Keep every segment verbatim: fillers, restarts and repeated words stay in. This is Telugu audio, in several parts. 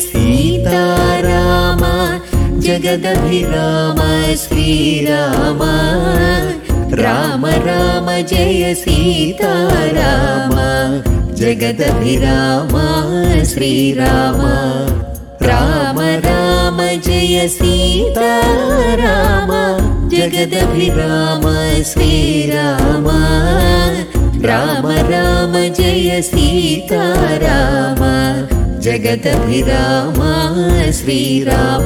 सीताराम जगदभिराम श्रीराम राम राम जय सीताराम जगदभिराम श्रीराम राम राम जय सीताराम जगदभिराम श्रीराम राम राम जय सीताराम जगदभिराम श्रीराम।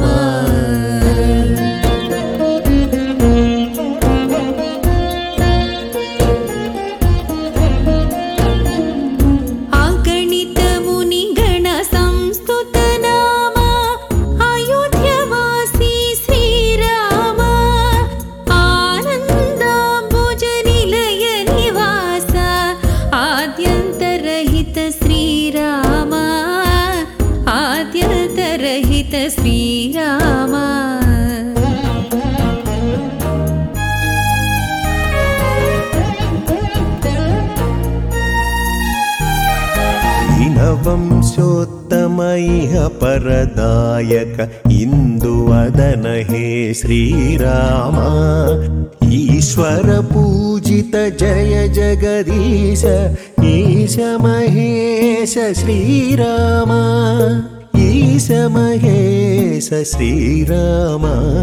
श्रीराम दीनवंशोत्तम इह परदायक इंदुवदन हे श्रीराम ईश्वर पूजित जय जगदीश ईश महेश श्रीराम ईश महेश श्रीराम।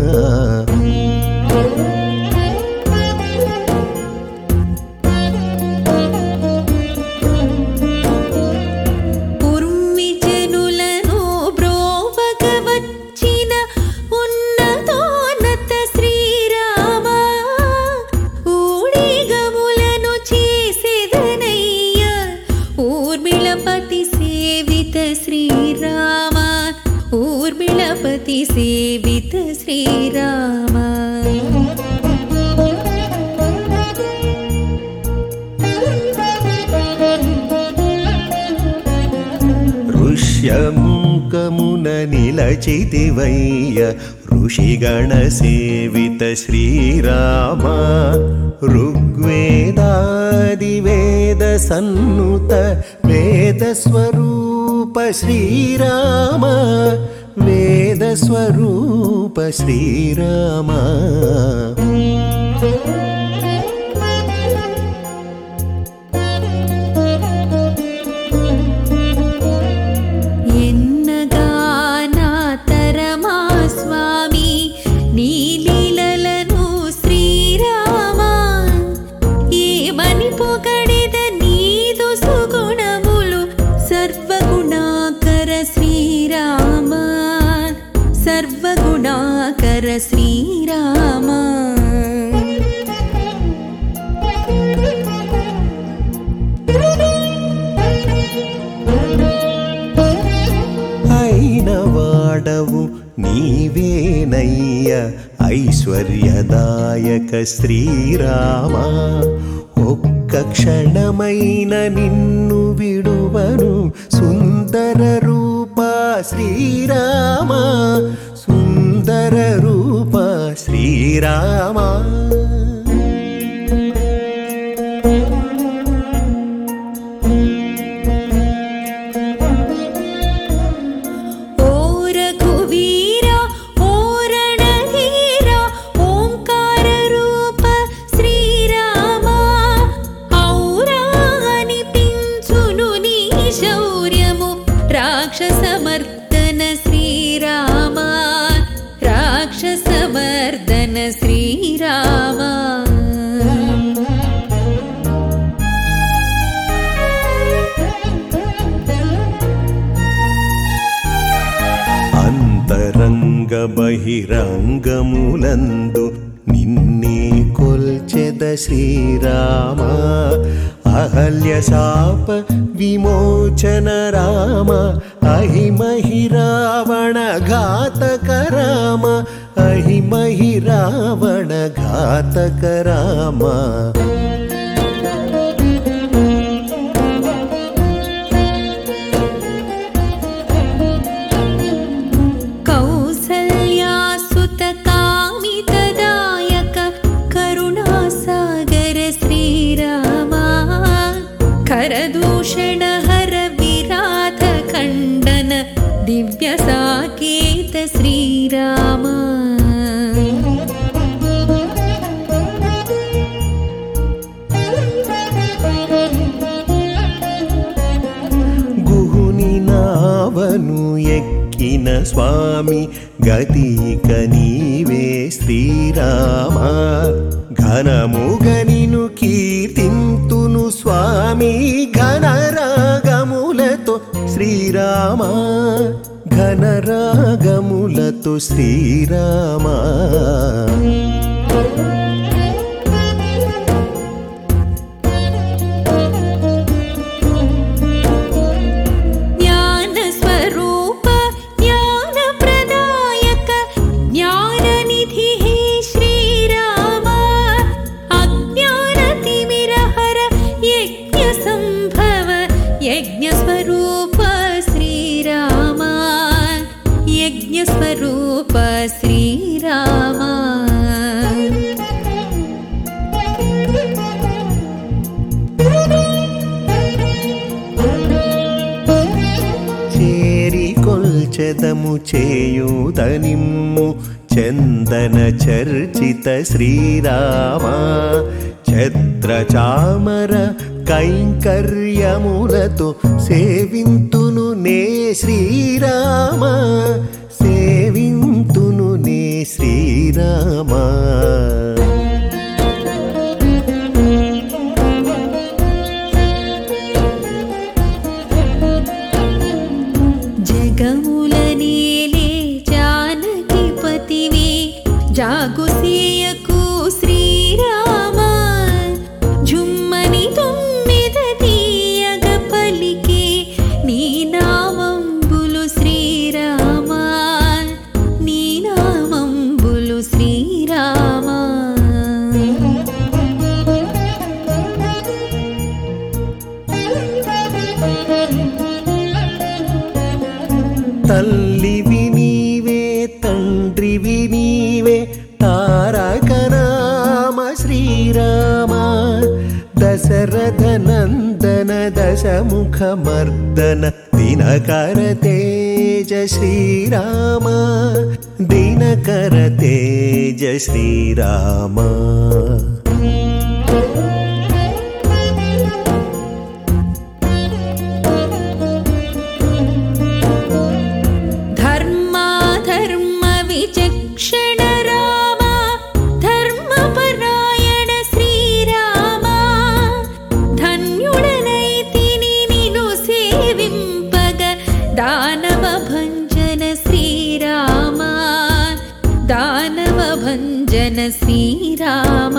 ఉర్మిజనులను బ్రోవగవచ్చిన ఉన్నతోన్నత శ్రీరామ ఊడిగములను చేసెదనయ్య ఊర్మిళపతి సేవిత శ్రీరామ ఊర్మిళపతి సేవిత శ్రీరామ। ఋష్యముఖమున నిలచితివయ్య ఋషిగణ సేవిత శ్రీరామ ఋగ్వేదాది వేద సన్నుత వేద స్వరూప శ్రీరామ వేద స్వరూప శ్రీరామ। ఎన్నగా నా తరమా స్వామి నీ లీలలను శ్రీరామ ఏమని పొగడెద నీదు సుగుణములు సర్వగుణాకర శ్రీరామ సర్వగుణాకర శ్రీరామ। అయినవాడవు నీవేనయ్య ఐశ్వర్యదాయక శ్రీరామ ఒక్క క్షణమైన నిన్ను విడువను సుందర రూప శ్రీరామ సుందర రూప శ్రీరామ। రాక్షసమర్దన శ్రీరామ రాక్షసమర్దన శ్రీరామ। అంతరంగ బహిరంగములందు నిన్నే కొల్చెద శ్రీరామ అహల్య శాప విమోచన రామ అహిమహి రావణ ఘాతక రామ అహిమహి రావణ ఘాతక రామ। కౌసల్యాసుత కామితదాయక కరుణాసాగర శ్రీరామ కరదూషణ హర విరాధ ఖండన దివ్య గతిక నీవే శ్రీరామ ఘనముగ నిను కీర్తింతును స్వామి ఘనరాగములతో శ్రీరామ ఘనరాగములతో శ్రీరామ యజ్ఞస్వరూప శ్రీరామ యజ్ఞస్వరూప శ్రీరామ చేరి కొల్చెదము చేయుదనిమ్ము చందన చర్చిత శ్రీరామ ఛత్ర చామర కైంకర్యములతో సేవింతును నే శ్రీరామ సేవింతును నే శ్రీరామ జగముల నేలే జానకి పతివి జాగుసేయకు శ్రీరామ జుమ్మని తొమ్మిద తీయగ పలికే నీ నామంబులు శ్రీరామ నీ నామంబులు శ్రీరామ తల్లివి నీవే తండ్రివి నీవే తారక నామ శ్రీరామ దశరథ నందన దశముఖ మర్దన దినకర తేజ శ్రీరామ దినకర తేజ శ్రీరామ ధర్మాధర్మ విచక్షణ రామ ధర్మపరాయణ శ్రీరామ ధన్యుడనైతిని నిను సేవింపగ దానవ భంజన శ్రీరామ దానవ భంజన శ్రీరామ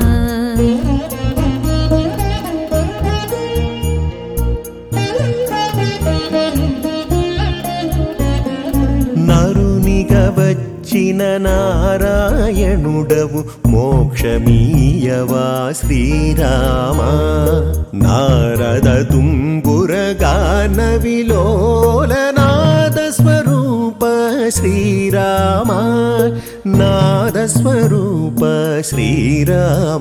నరునిగా వచ్చిన నారాయణుడవు మోక్షమీయవా శ్రీరామ నారద తుంబుర గాన విలోల నాద స్వరూప శ్రీరామ నాద స్వరూప శ్రీరామ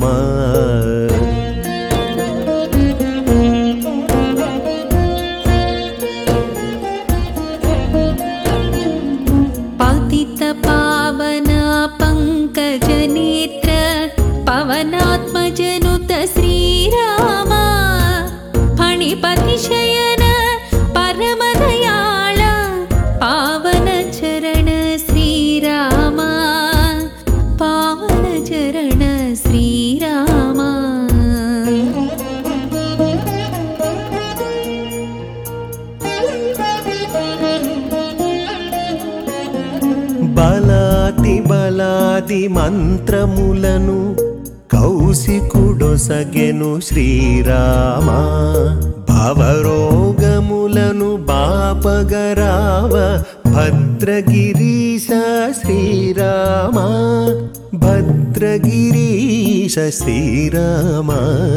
పతిత పావన పంకజ నేత్ర పవనాత్మజనుత శ్రీరామ ఫణిపతి శయన పరమదయాళ పావన చరణ శ్రీరామ పావన చరణ శ్రీరామ బలాతి బలాది మంత్రములను కౌశికుడొసగెను శ్రీరామ భవరోగములను బాపగరావ భద్రగిరీశ శ్రీరామ భద్రగిరీశ శ్రీరామ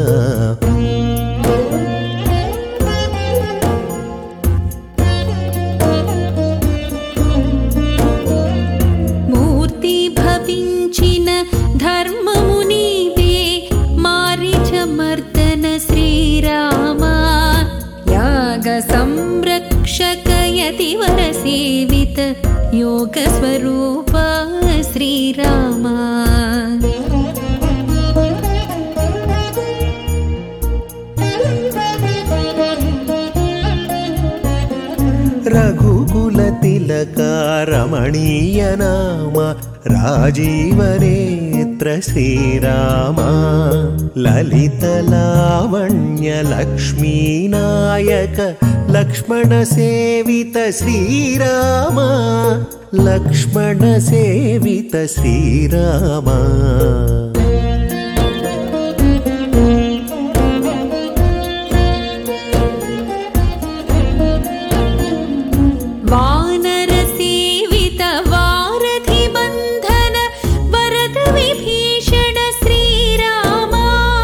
మూర్తి భవించిన ధర్మము నీవే మారీచమర్దన శ్రీరామ యాగ సంరక్షక యతివర సేవిత యోగ స్వరూప శ్రీరామ రఘుకుల తిలక రమణీయ నామ రాజీవనేత్ర శ్రీరామ లలిత లావణ్య లక్ష్మీనాయక లక్ష్మణ సేవిత శ్రీరామ లక్ష్మణ సేవిత శ్రీరామ వానర సేవిత వారధి బంధన వరద విభీషణ శ్రీరామ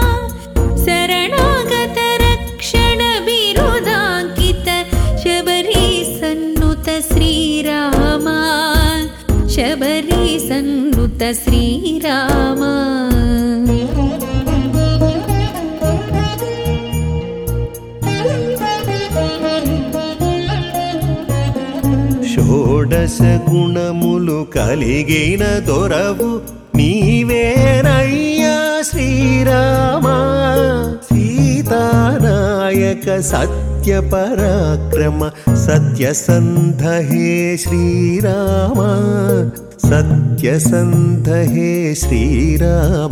శరణాగత రక్షణ బిరుదాంకిత శబరి సన్నుత శ్రీరామ శబరి సన్నుత శ్రీరామ షోడశ గుణములు కలిగిన దొరవు నీవేనయ్యా శ్రీరామ సీతానాయక సత్య పరాక్రమ సత్యసంధ హే శ్రీరామ సత్యసంధ హే శ్రీరామ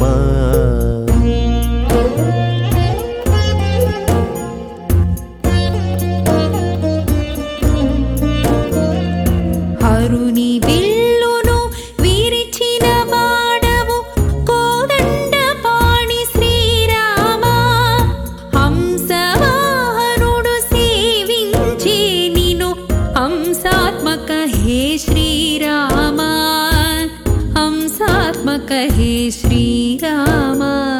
హరుని విల్లును విరిచిన వాడవు కోదండ పాణి శ్రీరామ హంసవాహనుడు సేవించే నిను హంసాత్మక హే శ్రీరామ హంసాత్మక హే శ్రీరామ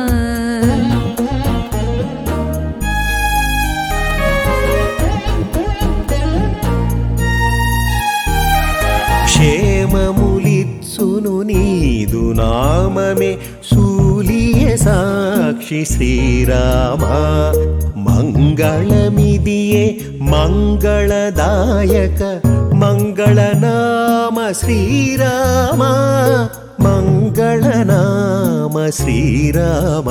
క్షేమములిత్సును నీదు నామమే శూలియ సాక్షి శ్రీరామ మంగళమిదియే మంగళదాయక మంగళనామ శ్రీరామ మంగళనామ శ్రీరామ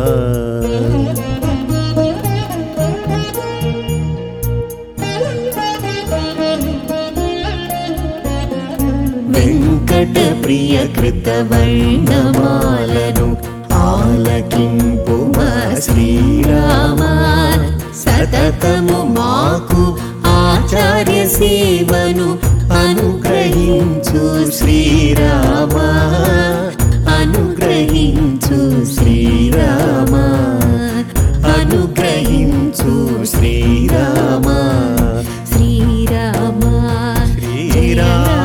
వెంకట ప్రియ కృత వర్ణమాలను ఆలకింపు మా శ్రీరామ సతతము మాకు ఆచార్య సేవను అనుగ్రహించు శ్రీరామ అనుగ్రహించు శ్రీరామ అనుగ్రహించు శ్రీరామ శ్రీరామ శ్రీరామ